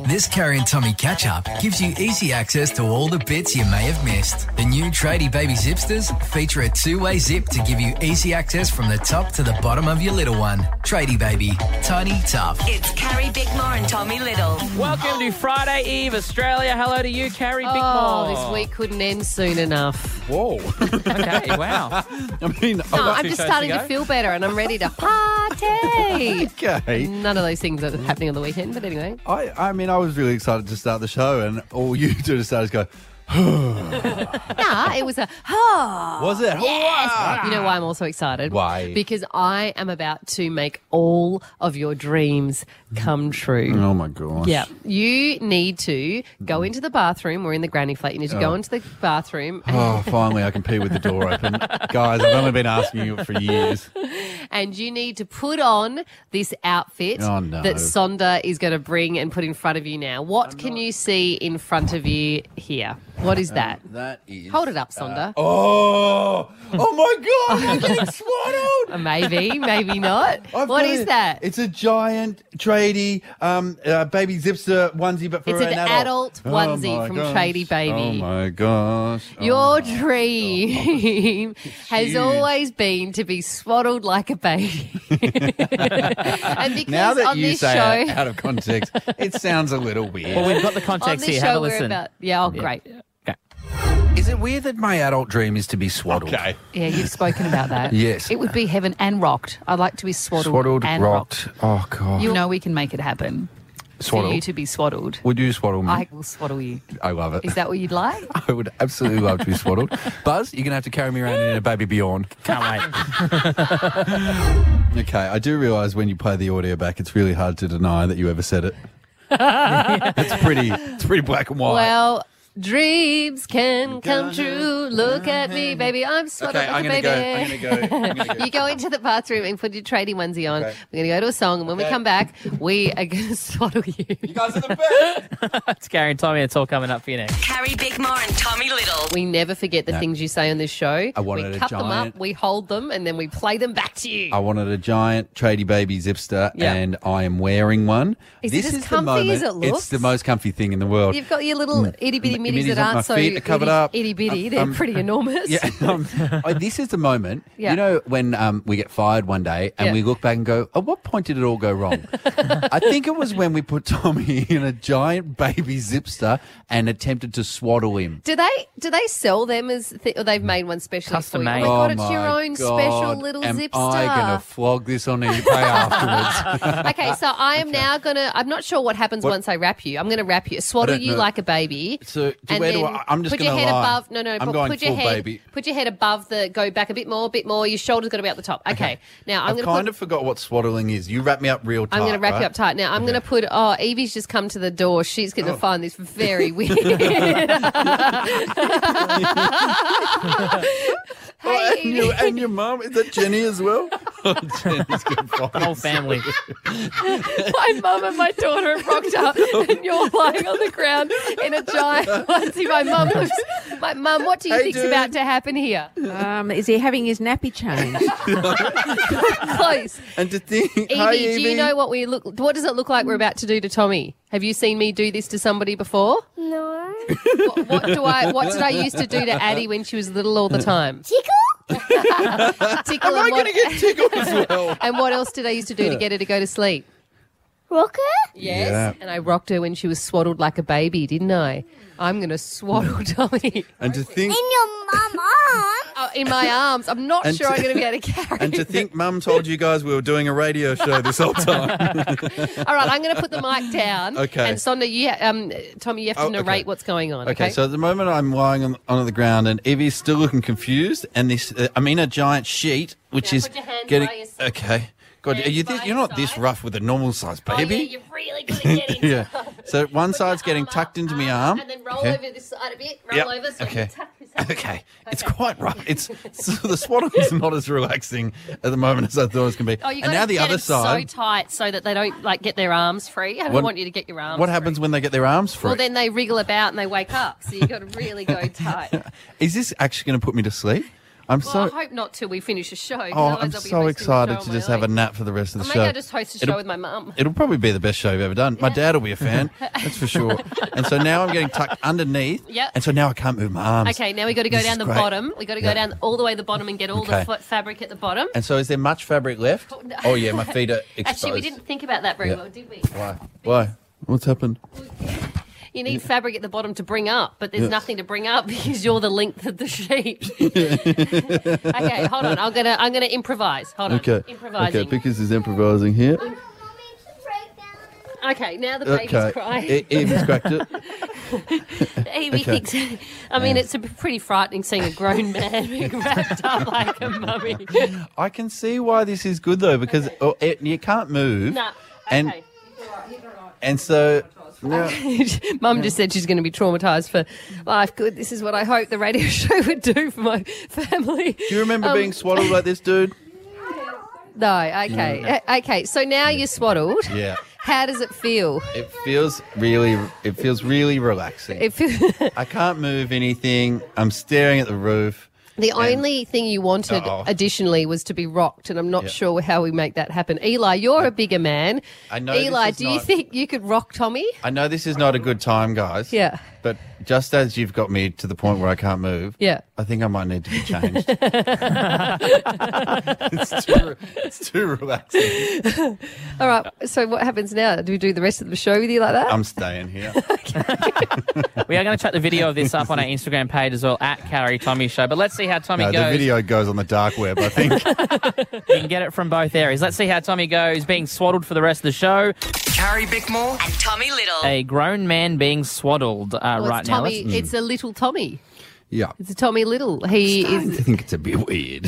This Carrie and Tommy catch-up gives you easy access to all the bits you may have missed. The new Tradie Baby Zipsters feature a two-way zip to give you easy access from the top to the bottom of your little one. Tradie Baby. Tiny, tough. It's Carrie Bickmore and Tommy Little. Welcome to Friday Eve, Australia. Hello to you, Carrie Bickmore. Oh, this week couldn't end soon enough. Whoa. Okay, wow. I mean, No, got I'm two just shows starting to to go. feel better and I'm ready to party. okay. None of those things are happening on the weekend, but anyway. I mean, I was really excited to start the show, and all you do to start is go, Nah, it was a was it? Yes. You know why I'm also excited? Why? Because I am about to make all of your dreams come true. Oh, my gosh. Yeah. You need to go into the bathroom. We're in the granny flat. You need to go into the bathroom Oh, finally, I can pee with the door open. Guys, I've only been asking you for years. and you need to put on this outfit Oh, no. that Sonda is going to bring and put in front of you now. What can you see in front of you here? What is that? That is... Hold it up, Sonda. Oh my God, I'm getting swaddled. Maybe, maybe not. I've What got is it. that? It's a giant tradie baby zipster onesie, but for It's an adult onesie my from gosh. Tradie Baby. Oh my gosh. Your dream has huge. always been to be swaddled like a baby. And because Now that on you this say show, it out of context, it sounds a little weird. Well, we've got the on context this here. Have a show we're listen. about great. Okay. Is it weird that my adult dream is to be swaddled? Okay. Yeah, you've spoken about that. Yes. It would be heaven and rocked. I'd like to be swaddled, Swaddled, and rocked. Oh, God. You know we can make it happen. For Swaddled. you to be swaddled. Would you swaddle me? I will swaddle you. I love it. Is that what you'd like? I would absolutely love to be swaddled. Buzz, you're going to have to carry me around in a baby Bjorn. Can't wait. Okay, I do realise when you play the audio back, it's really hard to deny that you ever said it. It's pretty black and white. Well, dreams can come true. Look at me, baby. I'm swaddled okay, like I'm a going to baby. go. I'm going to go. You go into the bathroom and put your tradie onesie on. Okay. We're going to go to a song, and when we come back, we are going to swaddle you. You guys are the best. It's Carrie and Tommy. It's all coming up for you next. Carrie Bickmore and Tommy Little. We never forget the things you say on this show. I wanted we a cut them giant- up, we hold them, and then we play them back to you. I wanted a giant tradie baby zipster, Yeah. and I am wearing one. Is this it as is the comfy moment. as it looks? It's the most comfy thing in the world. You've got your little itty bitty middies that on my aren't so feet are covered up. itty bitty. They're pretty enormous. Yeah, this is the moment. Yeah. You know when we get fired one day and Yeah. we look back and go, "At what point did it all go wrong?" I think it was when we put Tommy in a giant baby zipster and attempted to swaddle him. Do they sell them as or they've made one specially Custom for you? made. Oh my God, it's my your own God. special little Am zipster. I going to flog this on eBay afterwards? Okay, so I am now I'm not sure what happens once I wrap you. I'm going to wrap you, swaddle don't you know. like a baby. So and where then do I'm just put your going to head lie. above. No, I'm going put your full head. baby. Put your head above go back a bit more. Your shoulder's got to be at the top. Okay. Now I'm I've going kind to of forgot what swaddling is. You wrap me up real tight. I'm going to wrap right? you up tight. Now I'm going to put. Oh, Evie's just come to the door. She's going to find this very weird. Hey, Evie. And your mum, is that Jenny as well? Oh, Jenny's good for The whole family. My mum and my daughter have rocked up, and you're lying on the ground in a giant onesie. My mum, what do you Hey, think's dude. about to happen here? Is he having his nappy changed? Close. And to think, Evie, hi, do Evie. you know what does it look like we're about to do to Tommy? Have you seen me do this to somebody before? No. What did I used to do to Addie when she was little all the time? Tickle? Tickle. Am I and going to get tickled as well? and what else did I used to do to get her to go to sleep? Rocker? Yes. Yeah. And I rocked her when she was swaddled like a baby, didn't I? I'm going to swaddle Tommy. And to think, In your mum arm? In my arms. I'm not And sure to- I'm going to be able to carry and to think, Mum told you guys we were doing a radio show this whole time. All right, I'm going to put the mic down. Okay. And Sonda, Tommy, you have to Oh, narrate okay. what's going on. Okay, so at the moment I'm lying on the ground and Evie's still looking confused, and this I'm in a giant sheet, which Now is put your hands getting by your side. okay. God, Hands by you're not this side. rough with a normal size Oh, baby. yeah, you're really good at getting Yeah. So one side's getting tucked into my arm. And then roll Okay. over this side a bit. Roll Yep. over so you Okay. tuck this up. Okay. It's quite rough. It's so the swaddling's not as relaxing at the moment as I thought it was going to be. Oh, you and now the other side. so tight so that they don't get their arms free. I don't What- want you to get your arms. What happens free. when they get their arms free? Well, then they wriggle about and they wake up. So you've got to really go tight. Is this actually going to put me to sleep? I'm Well, so. I hope not till we finish the show. 'cause Oh, otherwise I'm I'll be so hosting the excited show to on just my have a own. nap for the rest of the Or show. maybe I'll just host a show with my mum. It'll probably be the best show you've ever done. My dad will be a fan, that's for sure. And so now I'm getting tucked underneath. Yep. And so now I can't move my arms. Okay, now we got to go This down is the great. bottom. We got to go down all the way to the bottom and get all Okay. the fabric at the bottom. And so is there much fabric left? no. Oh, yeah, my feet are exposed. Actually, we didn't think about that very Yeah. well, did we? Why? What's happened? You need fabric at the bottom to bring up, but there's nothing to bring up because you're the length of the sheet. Okay, hold on. I'm gonna improvise. Hold on. Improvising. Pickers is improvising here. Okay, now the baby's crying. Evie's cracked it. Evie thinks. I mean, it's a pretty frightening seeing a grown man being wrapped up like a mummy. I can see why this is good, though, because you can't move. Nah. And- Okay. And so... Now, Mum just said she's going to be traumatised for life. Good. This is what I hope the radio show would do for my family. do you remember being swaddled like this, dude? No. Okay. Okay. So now you're swaddled. Yeah. How does it feel? It feels really relaxing. I can't move anything. I'm staring at the roof. The only thing you wanted additionally was to be rocked, and I'm not sure how we make that happen. Eli, you're a bigger man. I know. Eli, this is do you not- think you could rock Tommy? I know this is not a good time, guys. Yeah. But just as you've got me to the point where I can't move, Yeah. I think I might need to be changed. it's too relaxing. All right. So what happens now? Do we do the rest of the show with you like that? I'm staying here. We are going to chuck the video of this up on our Instagram page as well, at Carrie Tommy Show. But let's see how Tommy No, goes. the video goes on the dark web, I think. You can get it from both areas. Let's see how Tommy goes being swaddled for the rest of the show. Carrie Bickmore and Tommy Little. A grown man being swaddled Well, right it's now. Tommy. It's a little Tommy. Yeah. It's a Tommy Little. He I is. think it's a bit weird.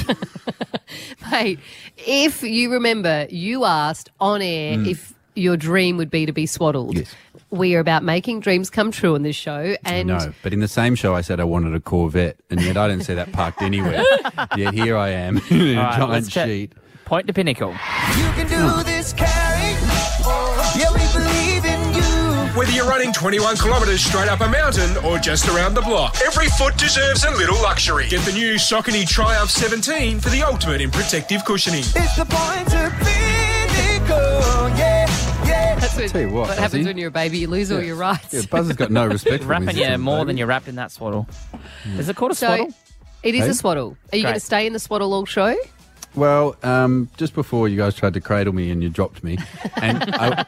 Mate, if you remember, you asked on air if your dream would be to be swaddled. Yes. We are about making dreams come true on this show. And No, but in the same show I said I wanted a Corvette, and yet I didn't see that parked anywhere. Yet here I am in a All right, giant let's check. sheet. Point to pinnacle. You can do this, Carrie. Yeah, we believe in you. Whether you're running 21 kilometres straight up a mountain or just around the block, every foot deserves a little luxury. Get the new Saucony Triumph 17 for the ultimate in protective cushioning. It's the point of pinnacle. Yeah, yeah. that's what, Tell you what, happens Ozzy. when you're a baby. You lose all your rights. Yeah, Buzz has got no respect for Wrapping me. you more than you're wrapped in that swaddle. Is it called a So swaddle? it is Hey? a swaddle. Are you Great. going to stay in the swaddle all show? Well, just before you guys tried to cradle me and you dropped me, and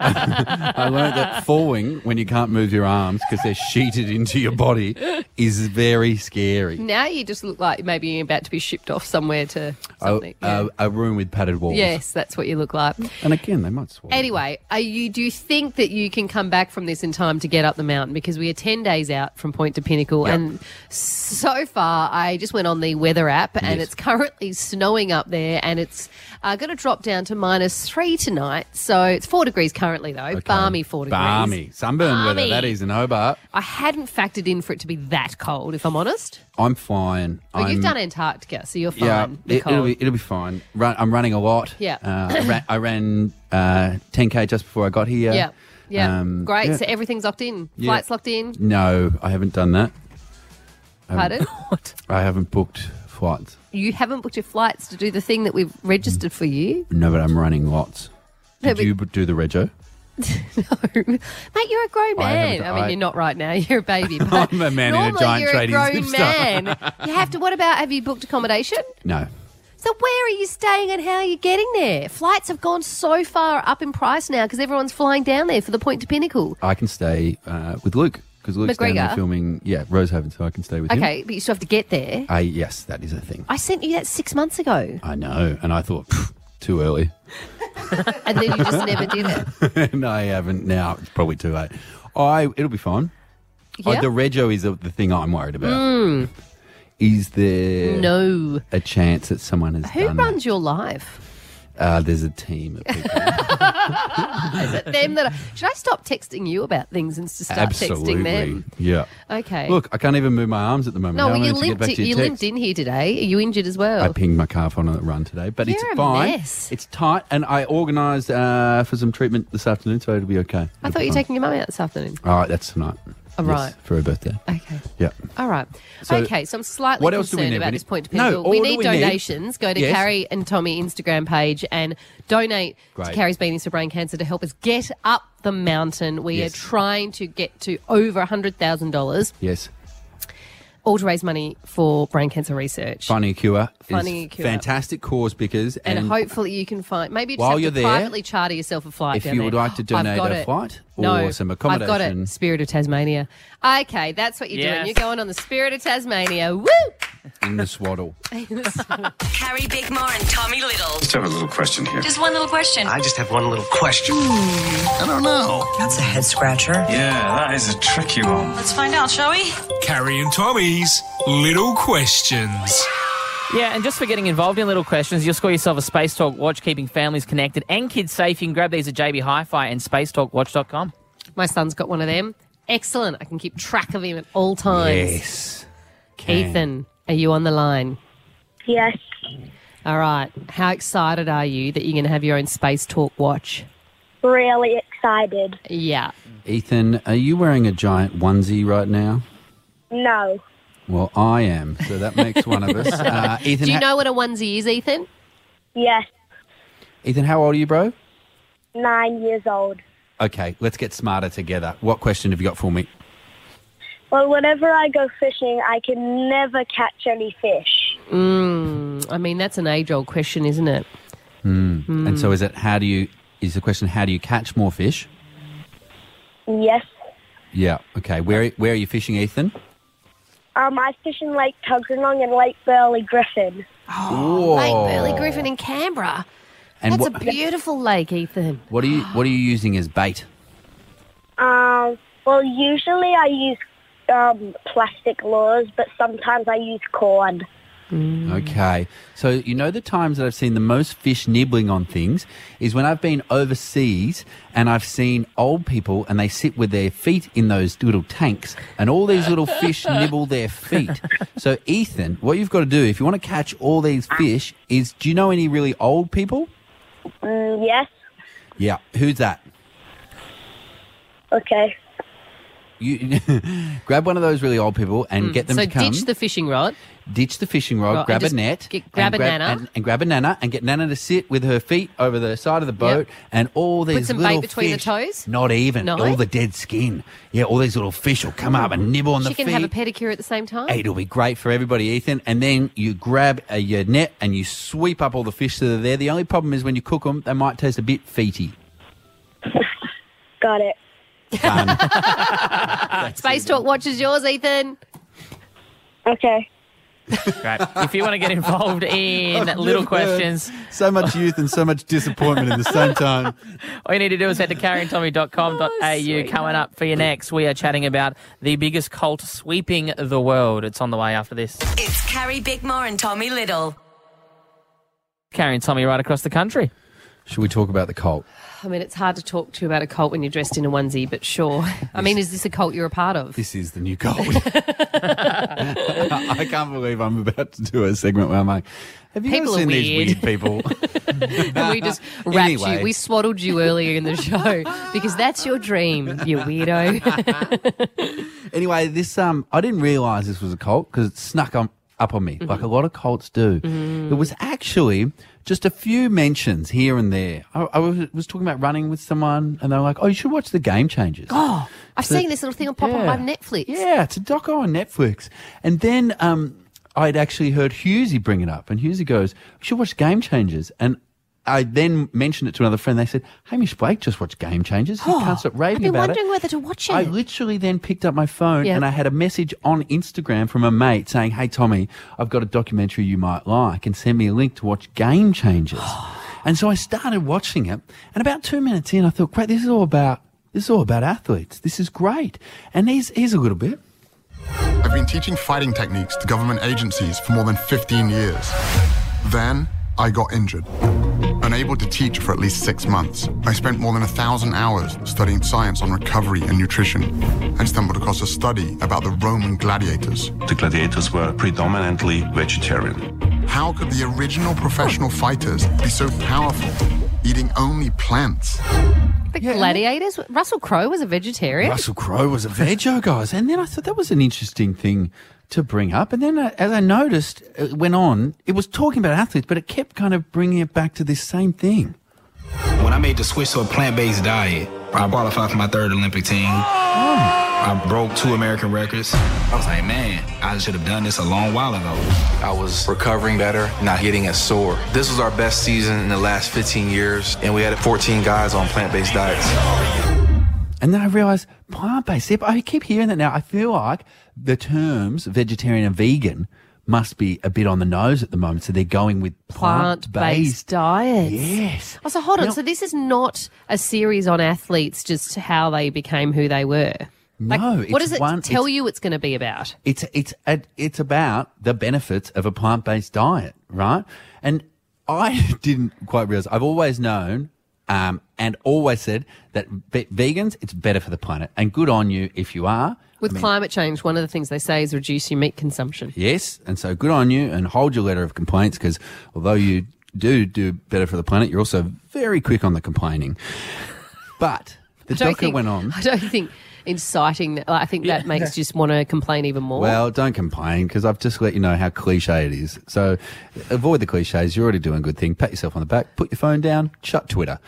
I learned that falling when you can't move your arms because they're sheeted into your body is very scary. Now you just look like maybe you're about to be shipped off somewhere to something. A room with padded walls. Yes, that's what you look like. And again, they might swallow. Anyway, do you think that you can come back from this in time to get up the mountain? Because we are 10 days out from Point to Pinnacle, and so far I just went on the weather app, and it's currently snowing up there, and it's going to drop down to -3 tonight. So it's 4 degrees currently, though. Okay. Balmy 4 degrees. Balmy. Sunburn weather, Balmy. that is in Hobart. I hadn't factored in for it to be that cold, if I'm honest. I'm fine. But you've I'm- done Antarctica, so you're fine. Yeah, The it'll cold. be fine. I'm running a lot. Yeah. I ran 10K just before I got here. Yeah. Yeah. Great. yeah. So everything's locked in. Yeah. Flights locked in. No, I haven't done that. Pardon? I haven't booked flights. You haven't booked your flights to do the thing that we've registered for you. No, but I'm running lots. No, Did but- you do the rego? No. Mate, you're a grown I man. haven't- I mean, you're not right now. You're a baby. But I'm a man in a normally giant you're trading a grown zipster. man. You have to. What about? Have you booked accommodation? No. So where are you staying and how are you getting there? Flights have gone so far up in price now because everyone's flying down there for the Point to Pinnacle. I can stay with Luke because Luke's down there McGregor? filming, Rosehaven, so I can stay with him. Okay, but you still have to get there. Yes, that is a thing. I sent you that 6 months ago, I know, and I thought, too early. and then you just never did it. And I haven't now. It's probably too late. It'll be fine. Yeah? The rego is the thing I'm worried about. Is there No. a chance that someone has Who done runs your life? There's a team of people. Is it them that? Should I stop texting you about things and just start texting them? Yeah. Okay. Look, I can't even move my arms at the moment. no, How well, am I you meant to get back to you your limped text? in here today. Are you injured as well? I pinged my calf on a run today, but it's You're a fine. mess. It's tight, and I organised for some treatment this afternoon, so it'll be okay. I thought you were taking your mum out this afternoon. All right, that's tonight. Oh, right. Yes, for her birthday. Okay. Yeah. All right. So, okay, so I'm slightly what else do we concerned need? about We this need- point to No, Pinnacle. all we do need we need- donations. Go to Yes. Carrie and Tommy Instagram page and donate to Great. Carrie's Beanies for Brain Cancer to help us get up the mountain. We Yes. are trying to get to over $100,000, Yes. all to raise money for brain cancer research. Finding a Cure Finding is a Cure. fantastic cause because... And hopefully you can find... Maybe you just While have you're to there, privately charter yourself a flight if down you there. would like to I've donate got a it. flight or No, some I've got accommodation... it. Spirit of Tasmania. Okay, that's what you're Yes. doing. You're going on the Spirit of Tasmania. Woo! in the swaddle. Carrie Bickmore and Tommy Little. Just have a little question here. Just one little question. I just have one little question. I don't know. That's a head scratcher. Yeah, that is a tricky one. Let's find out, shall we? Carrie and Tommy's Little Questions. Yeah, and just for getting involved in little questions, you'll score yourself a Space Talk watch, keeping families connected and kids safe. You can grab these at JB Hi-Fi and spacetalkwatch.com. My son's got one of them. Excellent. I can keep track of him at all times. Yes. Can. Ethan, are you on the line? Yes. All right. How excited are you that you're going to have your own Space Talk watch? Really excited. Yeah. Ethan, are you wearing a giant onesie right now? No. Well, I am, so that makes one of us. Ethan, Do you know what a onesie is, Ethan? Yes. Ethan, how old are you, bro? 9 years old. Okay, let's get smarter together. What question have you got for me? Well, whenever I go fishing, I can never catch any fish. I mean, that's an age-old question, isn't it? And so is the question, how do you catch more fish? Yes. Yeah, okay. Where are you fishing, Ethan? I fish in Lake Tuggeranong and Lake Burley Griffin. Lake Burley Griffin in Canberra. And That's what, a beautiful lake, Ethan. what are you using as bait? Well, usually I use plastic lures, but sometimes I use cord. Okay. So you know the times that I've seen the most fish nibbling on things is when I've been overseas and I've seen old people and they sit with their feet in those little tanks and all these little fish nibble their feet. So Ethan, what you've got to do if you want to catch all these fish is, do you know any really old people? Yes. Yeah. Who's that? Okay. You grab one of those really old people and get them So to come. ditch the fishing rod. Ditch the fishing rod, Right, grab and a just net, grab and a nana. and grab a nana, and get Nana to sit with her feet over the side of the boat, and all these some little bait between the fish- toes? Not even No? all the dead skin. Yeah, all these little fish will come up and nibble on the She feet. can have a pedicure at the same time. It'll be great for everybody, Ethan. And then you grab your net and you sweep up all the fish that are there. The only problem is when you cook them, they might taste a bit feety. Got it. Done. Space Talk watch is yours, Ethan. Okay. Great. If you want to get involved in little questions, So much youth and so much disappointment in the same time. all you need to do is head to carrieandtommy.com.au. Coming up for you next, we are chatting about the biggest cult sweeping the world. It's on the way after this. It's Carrie Bickmore and Tommy Little. Carrie and Tommy right across the country. Should we talk about the cult? I mean, it's hard to talk to you about a cult when you're dressed in a onesie, but sure. I mean, is this a cult you're a part of? This is the new cult. I can't believe I'm about to do a segment where I'm like, have you People ever are seen these weird. weird people? And we just wrapped Anyway. you. We swaddled you earlier in the show because that's your dream, you weirdo. Anyway, this I didn't realise this was a cult because it snuck up on me, like a lot of cults do. It was actually just a few mentions here and there. I was talking about running with someone, and they were like, "Oh, you should watch The Game Changers." Oh, I've So- seen this little thing pop up Yeah. on Netflix. Yeah, it's a doco on Netflix. And then I'd actually heard Husey bring it up, and Husey goes, "You should watch Game Changers." And I then mentioned it to another friend. They said, Hamish Blake just watched Game Changers. He can't stop I've raving been about it. wondering whether to watch it. I literally then picked up my phone Yeah. and I had a message on Instagram from a mate saying, "Hey, Tommy, I've got a documentary you might like, and send me a link to watch Game Changers." And so I started watching it, and about 2 minutes in, I thought, great, this is all about athletes. This is great. And here's a little bit. I've been teaching fighting techniques to government agencies for more than 15 years. Then I got injured. Unable to teach for at least 6 months, I spent more than 1,000 hours studying science on recovery and nutrition, and stumbled across a study about the Roman gladiators. The gladiators were predominantly vegetarian. How could the original professional fighters be so powerful, eating only plants? The Gladiators. Russell Crowe was a vegetarian. Russell Crowe was a veggie, guys. And then I thought that was an interesting thing to bring up. And then as I noticed, it went on, it was talking about athletes, but it kept kind of bringing it back to this same thing. When I made the switch to a plant-based diet, I qualified for my 3rd Olympic team. I broke 2 American records. I was like, man, I should have done this a long while ago. I was recovering better, not getting as sore. This was our best season in the last 15 years, and we had 14 guys on plant-based diets. And then I realised plant-based. I keep hearing that now. I feel like the terms vegetarian and vegan must be a bit on the nose at the moment. So they're going with plant-based diets. Yes. Oh, so hold on. So this is not a series on athletes, just how they became who they were. No. What does it tell you it's going to be about? It's about the benefits of a plant-based diet, right? And I didn't quite realise. I've always known and always said that vegans, it's better for the planet. And good on you if you are. With climate change, one of the things they say is reduce your meat consumption. Yes, and so good on you and hold your letter of complaints because although you do better for the planet, you're also very quick on the complaining. But the docker went on. I don't think inciting, I think that makes you just want to complain even more. Well, don't complain because I've just let you know how cliche it is. So avoid the cliches. You're already doing a good thing. Pat yourself on the back, put your phone down, shut Twitter.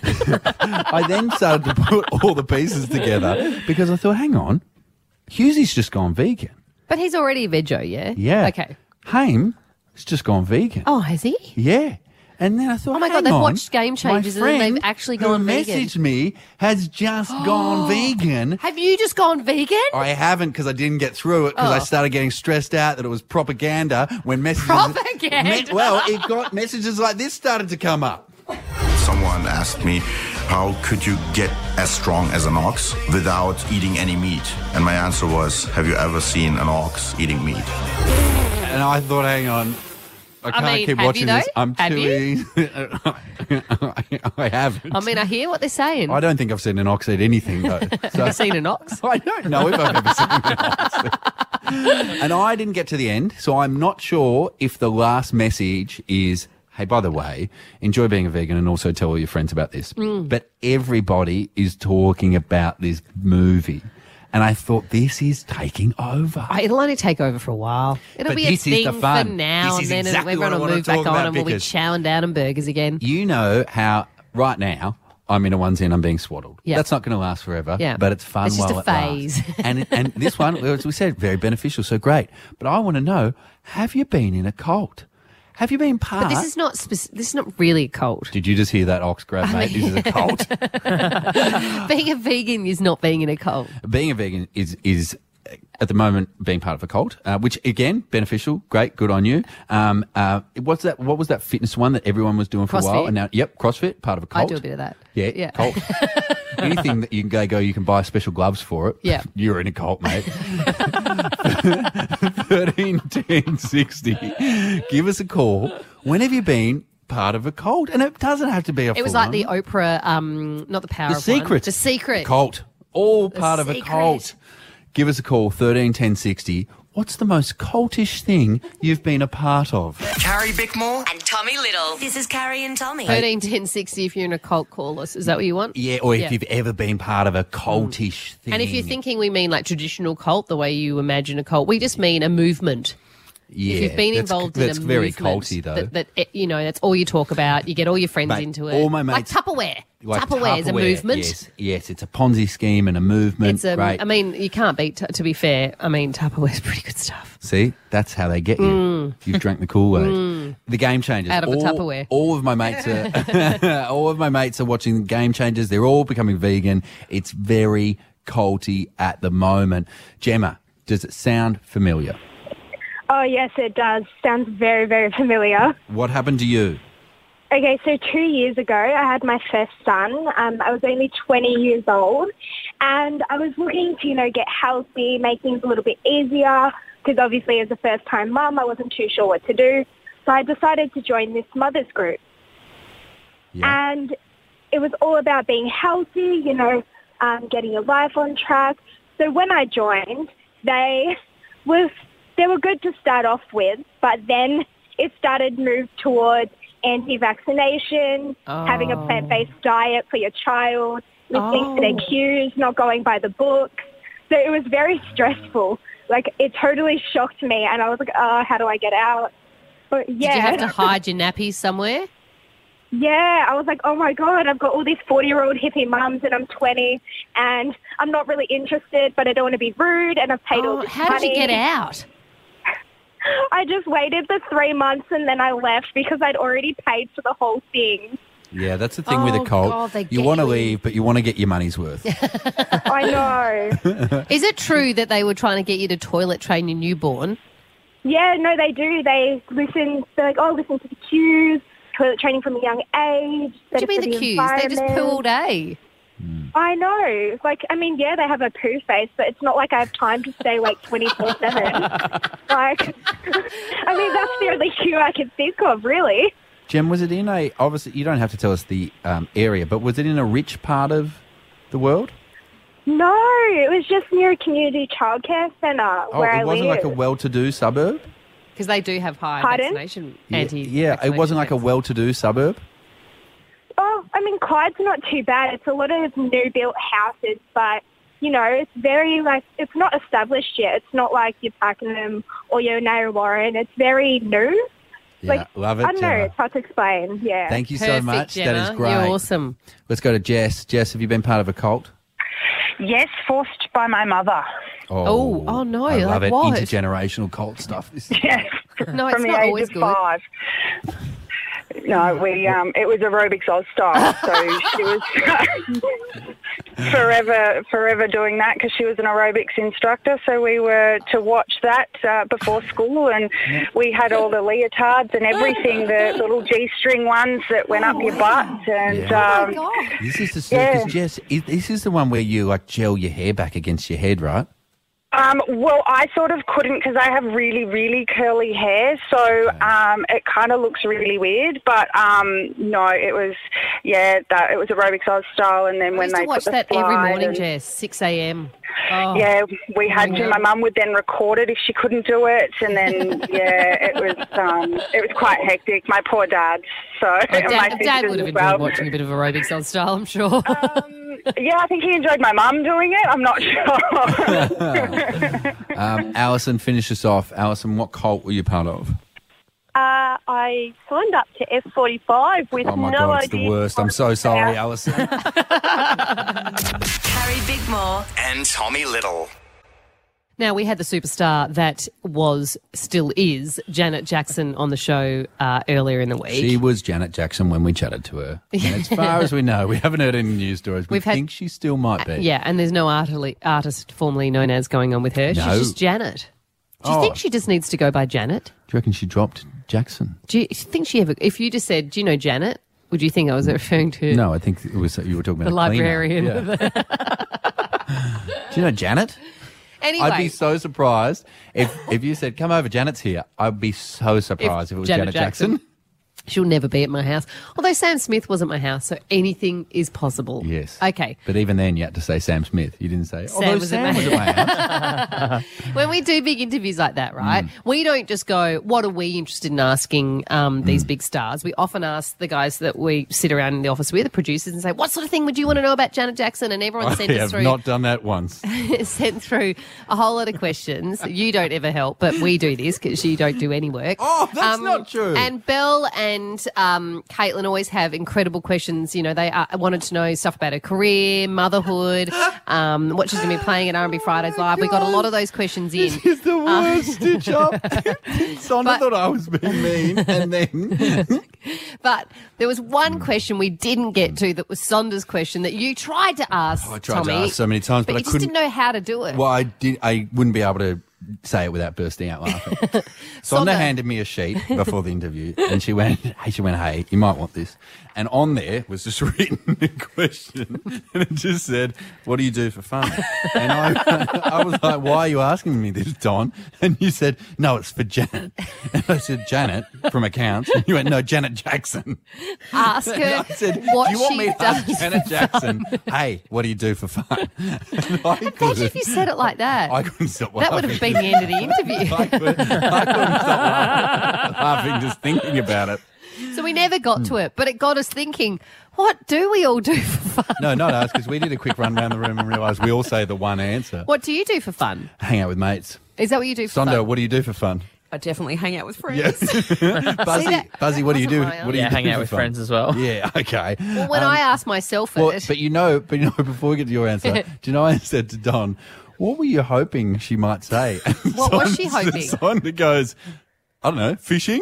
I then started to put all the pieces together because I thought, hang on, Hughesy's just gone vegan. But he's already a veggie, yeah? Yeah. Okay. Haim has just gone vegan. Oh, has he? Yeah. And then I thought, oh my God, they've watched Game Changers and then they've actually gone vegan. Who messaged me has just gone vegan. Have you just gone vegan? I haven't because I didn't get through it because I started getting stressed out that it was propaganda when messages... Propaganda? It got messages like this started to come up. Someone asked me, how could you get as strong as an ox without eating any meat? And my answer was, have you ever seen an ox eating meat? And I thought, hang on, I can't keep watching this. I'm too easy. I haven't. I mean, I hear what they're saying. I don't think I've seen an ox eat anything, though. So, have you seen an ox? I don't know if I've ever seen an ox. And I didn't get to the end, so I'm not sure if the last message is... Hey, by the way, enjoy being a vegan and also tell all your friends about this. But everybody is talking about this movie. And I thought, this is taking over. It'll only take over for a while. It'll be a thing for now, and then everyone will move back on and we'll be chowing down on burgers again. You know how right now I'm in a onesie and I'm being swaddled. Yep. That's not going to last forever, but it's fun it's just while a phase. it lasts. And this one, as we said, very beneficial, so great. But I want to know, have you been in a cult? Have you been part? But this is not really a cult. Did you just hear that, Ox Grab, mate? This is a cult. Being a vegan is not being in a cult. Being a vegan is at the moment being part of a cult, which again beneficial, great, good on you. What was that fitness one that everyone was doing for a while? And now, CrossFit, part of a cult. I do a bit of that. Yeah. Cult. Anything that you can go, you can buy special gloves for it. Yeah. You're in a cult, mate. 13 10 60. Give us a call. When have you been part of a cult? And it doesn't have to be a It was like the Oprah, not the Power The of Secret. One. The Secret. Cult. All part of a Secret. cult. Give us a call, 13 10 60. What's the most cultish thing you've been a part of? Carrie Bickmore and Tommy Little. This is Carrie and Tommy. 13 10 60 if you're in a cult, call us. Is that what you want? Yeah, or if you've ever been part of a cultish thing. And if you're thinking we mean like traditional cult, the way you imagine a cult, we just mean a movement. Yeah, if you've been involved in a that's very movement, culty, though. That's all you talk about. You get all your friends into it. all my mates- like Tupperware. Like Tupperware is a movement. Yes, it's a Ponzi scheme and a movement. It's Great. I mean, you can't beat. To be fair, I mean, Tupperware's pretty good stuff. See, that's how they get you. You've drank the Kool-Aid. The Game Changers. Out of a Tupperware. All of my mates are watching Game Changers. They're all becoming vegan. It's very culty at the moment. Gemma, does it sound familiar? Oh, yes, it does. Sounds very, very familiar. What happened to you? Okay, so 2 years ago, I had my first son. I was only 20 years old, and I was looking to, get healthy, make things a little bit easier, because obviously as a first-time mum, I wasn't too sure what to do. So I decided to join this mother's group. Yeah. And it was all about being healthy, getting your life on track. So when I joined, they were good to start off with, but then it started to move towards anti-vaccination, having a plant-based diet for your child, listening to their cues, not going by the book. So it was very stressful. Like, it totally shocked me, and I was like, oh, how do I get out? But yeah. Did you have to hide your nappies somewhere? Yeah, I was like, oh my God, I've got all these 40-year-old hippie mums and I'm 20 and I'm not really interested, but I don't want to be rude and I've paid all this money. How did you get out? I just waited the 3 months and then I left because I'd already paid for the whole thing. Yeah, that's the thing with a cult. God, you want to leave, but you want to get your money's worth. I know. Is it true that they were trying to get you to toilet train your newborn? Yeah, no, they do. They listen. They're like, listen to the cues, toilet training from a young age. What do you mean the cues? They just poo all day. I know. Like, I mean, yeah, they have a poo face, but it's not like I have time to stay awake 24/7. Like, I mean, that's the only cue I can think of, really. Jem, was it in obviously you don't have to tell us the area, but was it in a rich part of the world? No, it was just near a community childcare centre where I live. It wasn't like a well-to-do suburb? Because they do have high vaccination, Yeah, it wasn't like a well-to-do suburb? Oh, I mean, Clyde's not too bad. It's a lot of new-built houses, but, you know, it's very, like, it's not established yet. It's not like your Pakenham or your Narre Warren. It's very new. Yeah, love it, I don't know. Gemma. It's hard to explain. Yeah. Thank you so much. Gemma. That is great. You're awesome. Let's go to Jess. Jess, have you been part of a cult? Yes, forced by my mother. Oh no! I love like it. what? Intergenerational cult stuff. Yes. No, it's From the not age always of good. 5. No, it was aerobics Oz style, so she was forever doing that because she was an aerobics instructor. So we were to watch that before school, and we had all the leotards and everything, the little G-string ones that went up your butt. And This is the circus, Jess. This is the one where you like gel your hair back against your head, right? Well, I sort of couldn't because I have really, really curly hair, so it kind of looks really weird. But no, it was it was aerobics Oz style, and then when they watch put the that every slide morning, and- Jess, 6 a.m. Oh. Yeah, we had to. My mum would then record it if she couldn't do it, and then it was quite hectic. My poor dad. So my Dad sisters would have as well. enjoyed watching a bit of aerobics on style, I'm sure. Yeah, I think he enjoyed my mum doing it. I'm not sure. Alison, finish us off. Alison, what cult were you part of? I signed up to F45 with Oh my no God, it's idea. the worst. I'm so sorry, Alison. Carrie Bickmore And Tommy Little. Now, we had the superstar that still is, Janet Jackson on the show earlier in the week. She was Janet Jackson when we chatted to her. And as far as we know, we haven't heard any news stories. We think she still might be. Yeah, and there's no artist formerly known as going on with her. No. She's just Janet. Do you think she just needs to go by Janet? Do you reckon she dropped Jackson? Do you think she ever... If you just said, do you know Janet, would you think I was referring to... No, I think it was you were talking about the a cleaner. librarian. Yeah. Do you know Janet? Anyway. I'd be so surprised if you said, come over, Janet's here. I'd be so surprised if it was Janet Jackson. She'll never be at my house. Although Sam Smith was at my house, so anything is possible. Yes. Okay. But even then, you had to say Sam Smith. You didn't say, Sam was at my house. When we do big interviews like that, right, we don't just go, what are we interested in asking these big stars? We often ask the guys that we sit around in the office with, the producers, and say, what sort of thing would you want to know about Janet Jackson? And everyone sent us through. I have not done that once. Sent through a whole lot of questions. You don't ever help, but we do this because you don't do any work. Oh, that's not true. And Belle and Caitlin always have incredible questions. You know, they wanted to know stuff about her career, motherhood, what she's going to be playing at R&B Fridays Live. We got a lot of those questions in. This is the worst stitch up. Sonna thought I was being mean, and then... But there was one question we didn't get to that was Sonda's question that you tried to ask, I tried Tommy, to ask so many times, but I you just couldn't. didn't know how to do it. Well, I wouldn't be able to say it without bursting out laughing. Sonda handed me a sheet before the interview, and she went, hey, you might want this. And on there was just written a question, and it just said, what do you do for fun? And I was like, why are you asking me this, Don? And you said, no, it's for Janet. And I said, Janet, from accounts. And you went, no, Janet Jackson. Ask And her I said, what do you want she me to ask does Janet for Jackson, fun. hey, what do you do for fun? Imagine if you said it like that. I couldn't stop That would have been the end of the interview. I couldn't stop laughing just thinking about it. So we never got to it, but it got us thinking, what do we all do for fun? No, not us, because we did a quick run around the room and realised we all say the one answer. What do you do for fun? Hang out with mates. Is that what you do for Sondo, fun? what do you do for fun? I definitely hang out with friends. Buzzy, what do you do? my What do you hang do out for with fun? friends as well. Yeah, okay. Well, when I asked myself Well, it. but you know, before we get to your answer, do you know I said to Don, what were you hoping she might say? What was she hoping? Sonda goes, I don't know, fishing?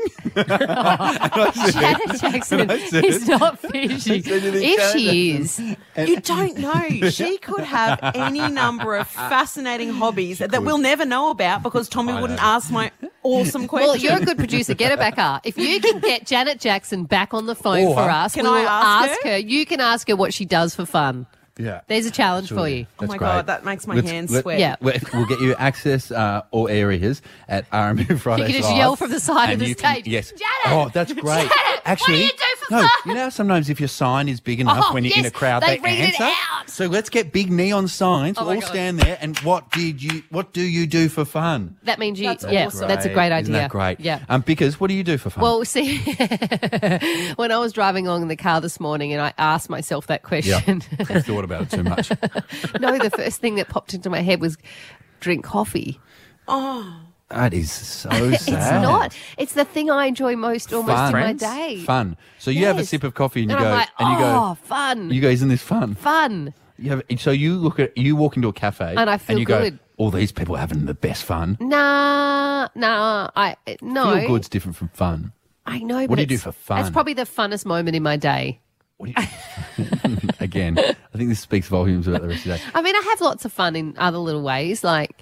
Janet Jackson is not fishing. If she is. You don't know. She could have any number of fascinating hobbies that we'll never know about because Tommy wouldn't ask my awesome question. Well, you're a good producer. Get her back up. If you can get Janet Jackson back on the phone for us, Can we I will ask her. You can ask her what she does for fun. Yeah. There's a challenge for you. Oh my God, that makes my hands sweat. Yeah. We'll get you access all areas at RMB Fridays You can just Live, yell from the side of and the you can- stage. Yes. Janet! Oh, that's great. Janet, Actually, what do you do for no, fun? you know how sometimes if your sign is big enough Oh, when you're in yes, a crowd, they they read it answer. out. So let's get big neon signs. Oh We'll my all God. stand there. And what do you do for fun? That means you. That's Yeah, awesome. that's a great idea. Isn't that great? Yeah. Because what do you do for fun? Well, see, when I was driving along in the car this morning and I asked myself that question, I thought about it too much. no, the first thing that popped into my head was drink coffee. Oh. That is so sad. It's not. It's the thing I enjoy most almost Fun. in my day. Fun. So you have a Yes. sip of coffee and you And go, I'm like, and you oh, go, fun. you go, isn't this fun? Fun. So you walk into a cafe And I feel you go, good. all these people are having the best fun. No. Feel good's different from fun. I know, What but do you do it's- for fun? That's probably the funnest moment in my day. Again, I think this speaks volumes about the rest of the day. I mean, I have lots of fun in other little ways, like.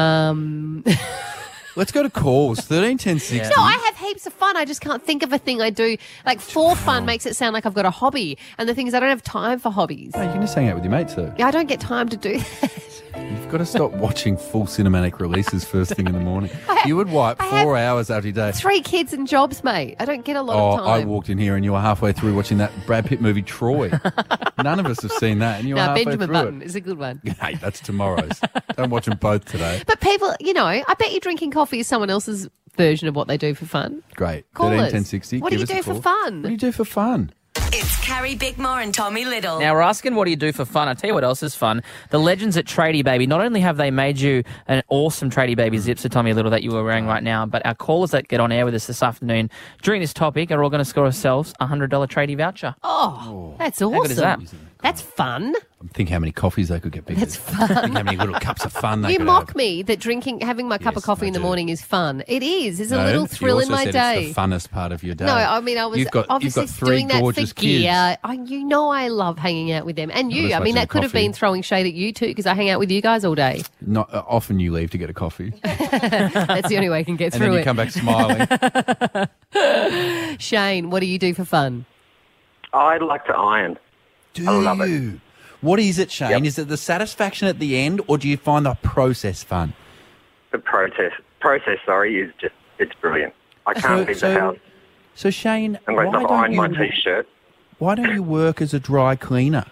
Let's go to calls. 13 10 60. No, I have heaps of fun. I just can't think of a thing I do. Like, for fun makes it sound like I've got a hobby. And the thing is, I don't have time for hobbies. No, you can just hang out with your mates, though. Yeah, I don't get time to do that. You've got to stop watching full cinematic releases first thing in the morning. You would wipe 4 hours out of your day. 3 kids and jobs, mate. I don't get a lot of time. I walked in here and you were halfway through watching that Brad Pitt movie, Troy. None of us have seen that. And you were No, halfway Benjamin through Button it. is a good one. Hey, that's tomorrow's. Don't watch them both today. But people, I bet you drinking coffee is someone else's version of what they do for fun. Great. Call 13 us. 10 60. What do Give you us a do for call. fun? What do you do for fun? It's Carrie Bickmore and Tommy Little. Now, we're asking what do you do for fun. I tell you what else is fun. The legends at Tradie Baby, not only have they made you an awesome Tradie Baby zipster, Tommy Little, that you were wearing right now, but our callers that get on air with us this afternoon during this topic are all going to score ourselves a $100 tradie voucher. Oh, that's awesome. How good is that? That's fun. Think how many coffees they could get bigger. That's fun. Think how many little cups of fun they You could mock have. me that having my cup of coffee in the morning is fun. It is. It's a No, little you thrill in also my said day. It's the funnest part of your day. No, I mean, I was You've got obviously 3 doing that for gorgeous kids. gear. I love hanging out with them. And you, just I mean, watching that could have coffee. been throwing shade at you too because I hang out with you guys all day. Not often you leave to get a coffee. That's the only way I can get And through then you it. come back smiling. Shane, what do you do for fun? I like to iron. Do I love you? What is it, Shane? Yep. Is it the satisfaction at the end, or do you find the process fun? The process, is just, it's brilliant. I can't leave the house So, Shane, unless why I've don't ironed my you- T-shirt. Why don't you work as a dry cleaner?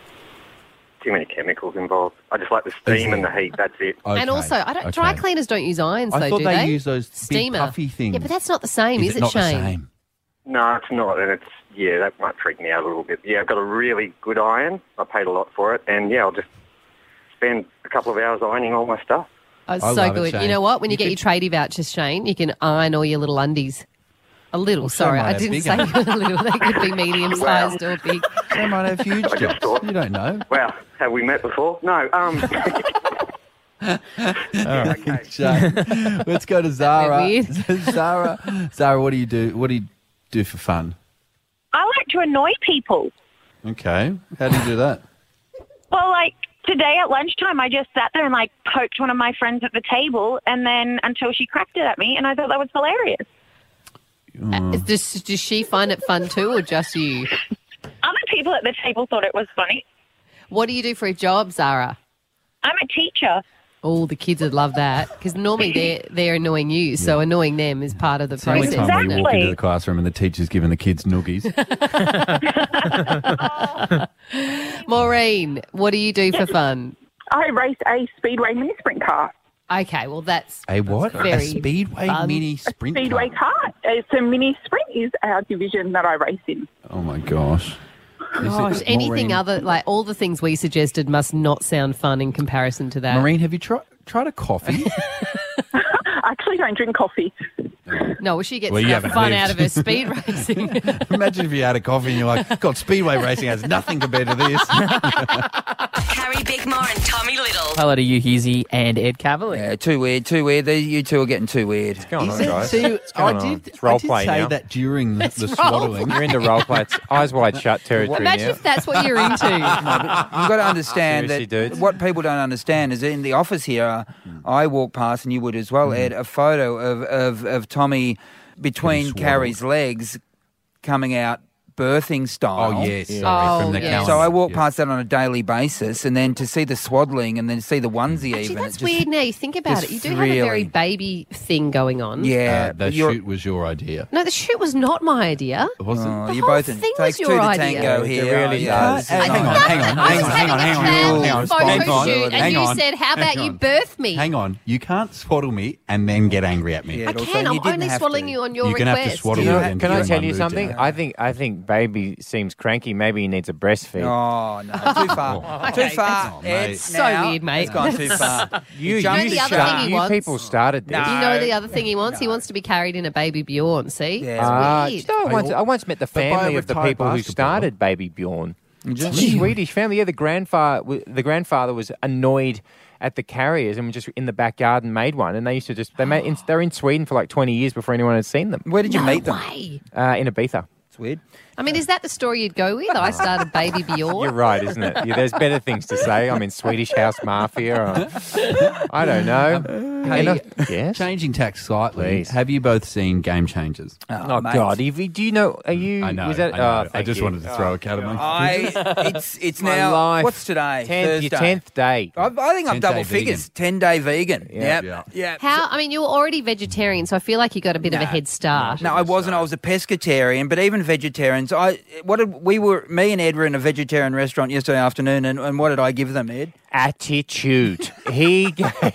Too many chemicals involved. I just like the steam and the heat, that's it. And also, dry cleaners don't use irons, I though, thought do they they? use those big Steamer. puffy things. Yeah, but that's not the same, is it, not Shane? the same? No, it's not, and that might freak me out a little bit. Yeah, I've got a really good iron. I paid a lot for it, and I'll just spend a couple of hours ironing all my stuff. Oh, it's I so love it, good. Shane. You know what? When you, You get could- your tradie vouchers, Shane, you can iron all your little undies. A little, so sorry. might I have didn't say bigger. a little. They could be medium-sized or big. They might have huge I just jobs. thought- You don't know. Wow, have we met before? No. All right, Shane. Let's go to Zara. Weird. Zara, what do you do? What do you do for fun? I like to annoy people. Okay. How do you do that? Well, like today at lunchtime, I just sat there and like poked one of my friends at the table, and then until she cracked it at me, and I thought that was hilarious. Does she find it fun too, or just you? Other people at the table thought it was funny. What do you do for a job, Zara? I'm a teacher. Oh, the kids would love that because normally they're annoying you, so annoying them is part of the It's the only process. time we walk Exactly. into the classroom and the teacher's giving the kids noogies. Maureen, what do you do for fun? I race a speedway mini sprint car. Okay, well, that's A what? very A Speedway fun. mini sprint Speedway car. car. It's a mini sprint is our division that I race in. Oh, my gosh. Gosh, anything other, like all the things we suggested must not sound fun in comparison to that. Maureen, have you tried a coffee? I actually don't drink coffee. No, well, she gets Well, you haven't fun lived. out of her speed racing. Imagine if you had a coffee and you're like, God, Speedway racing has nothing compared to this. Carrie Bickmore and Tommy Little. Hello to you, Husey and Ed Cavalier. Yeah, too weird. You two are getting too weird. What's going Is it? See, I did say that during the swaddling. You're into role play. It's eyes wide shut territory Imagine now. if that's what you're into. You've got to understand Seriously, that dudes. what people don't understand is in the office here, I walk past, and you would as well, Ed, a photo of Tommy between Carrie's legs coming out birthing style. Oh, yes. Sorry, from the calendar. So I walk Yes. past that on a daily basis, and then to see the swaddling and then to see the onesie Actually, even. that's it just- weird now you think about it. You do have a very really- baby thing going on. Yeah. The shoot was your idea. No, the shoot was not my idea. It wasn't. Oh, The you whole both thing takes was two your to idea. tango It here. really does. Hang on. Photo Hang on. shoot, and Hang you on. said, "How about Hang you on. birth me?" Hang on. You can't swaddle me and then get angry at me. I can. I'm only swaddling you on your You can have request. to swaddle Can me I, and can I get tell my you mood something? down. I think baby seems cranky. Maybe he needs a breastfeed. Oh, no. Too far. Too far. mate. It's So weird, mate. It's gone too far. You know the other thing he wants? people started this. You know the other thing he wants? He wants to be carried in a baby Bjorn. See, Ah, it's do you weird. know, I once met the family of the retired people who basketballer. started Baby Bjorn. Did The Swedish family. Yeah, the grandfather was annoyed at the carriers and was just in the backyard and made one. And they used to just they're in Sweden for like 20 years before anyone had seen them. Where did you meet them? Way. In Ibiza. It's weird. I mean, is that the story you'd go with? I started Baby Bjorn. You're right, isn't it? Yeah, there's better things to say. I'm in Swedish House Mafia. Or, I don't know. Hey, yes. changing tack slightly. Please. Have you both seen Game Changers? Oh, mate. God. Do you know? Are you? I know. Was that, I know. I thank just you. wanted to throw a cat at me. It's My now. life. What's today? Your Thursday. 10th day. I think I'm 10th double day figures. 10-day vegan. Yeah. Yep. Yeah. How? I mean, you were already vegetarian, so I feel like you got a bit of a head start. No, I wasn't. I was a pescatarian, but even vegetarians. Me and Ed were in a vegetarian restaurant yesterday afternoon, and what did I give them, Ed? Attitude. They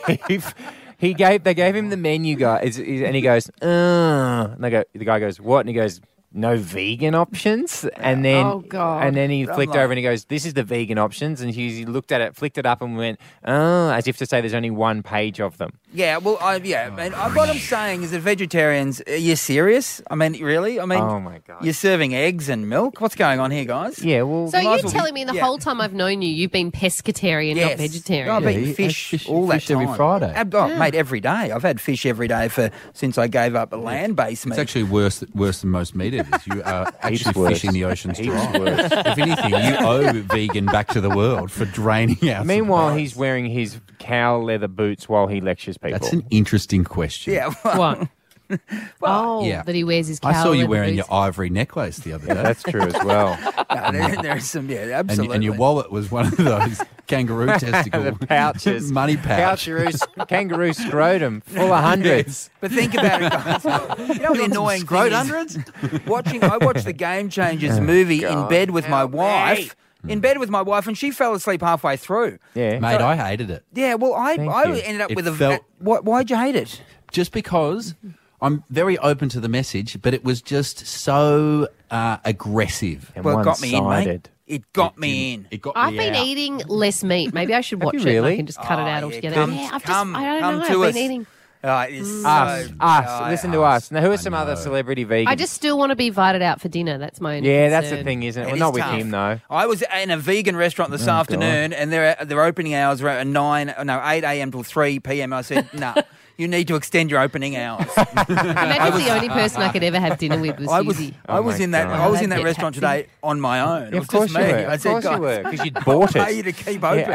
gave him the menu, guys, and he goes, and the guy goes, what? And he goes, no vegan options, and then Oh, God. and then he I'm flicked like- over and he goes, this is the vegan options, and he looked at it, flicked it up, and went, as if to say there's only one page of them. Yeah, well, what I'm saying is that vegetarians, are you serious? I mean, really? I mean, Oh, my God. You're serving eggs and milk? What's going on here, guys? Yeah, well, So might you're as well be- telling me the yeah. whole time I've known you, you've been pescatarian, Yes. not vegetarian? I've Yeah, eaten he fish, has fish- all that fish every time. Friday. Mate, every day. I've had fish every day since I gave up a land-based meat. It's actually worse than most meat eaters. You are Heaps actually worse. fishing the oceans Heaps dry. worse. If anything, you owe vegan back to the world for draining out. Meanwhile, he's wearing his cow leather boots while he lectures people. That's an interesting question. Yeah, well, What? yeah. That he wears his cow I saw you leather wearing boots. your ivory necklace the other day. That's true as well. no, there's some, yeah, absolutely. And your wallet was one of those kangaroo testicle The pouches. money pouch. Kangaroo scrotum full of hundreds. But think about it, guys. You know the annoying thing is, I watched the Game Changers movie in bed with my wife. In bed with my wife, and she fell asleep halfway through. Yeah. Mate, I hated it. Yeah, well, I you. ended up It with a. felt- Why'd you hate it? Just because I'm very open to the message, but it was just so aggressive. And Well, it got me in, mate. one-sided. It got me in. It got I've me been out. eating less meat. Maybe I should watch you it. And I really? can just cut it out yeah, altogether. come- Yeah, come- I don't come know. to I've us. been eating. It's Us. so- Listen to us. Now, who are some other celebrity vegans? I just still want to be invited out for dinner. That's my only Yeah, that's the concern. thing, isn't it? It Well, is not with tough. him, though. I was in a vegan restaurant this afternoon, and their opening hours were at 8 a.m. till 3 p.m. I said, no, you need to extend your opening hours. Imagine if the only person I could ever have dinner with was I was Susie. I was in that God. I was in I'd that get restaurant taxi. today on my own. It Yeah, was of course just me. you were. I Of said, course you "Guys, were, because you'd bought I'll pay it. you to keep open.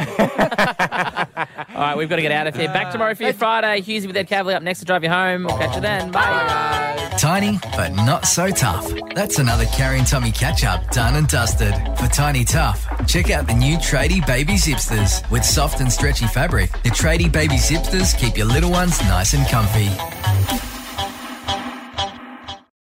All right, we've got to get out of here. Back tomorrow for your Friday. Husey with Ed Cavalier up next to drive you home. We'll catch you then. Bye. Tiny, but not so tough. That's another Carrie and Tommy catch-up done and dusted. For Tiny Tough, check out the new Tradie Baby Zipsters. With soft and stretchy fabric, the Tradie Baby Zipsters keep your little ones nice and comfy.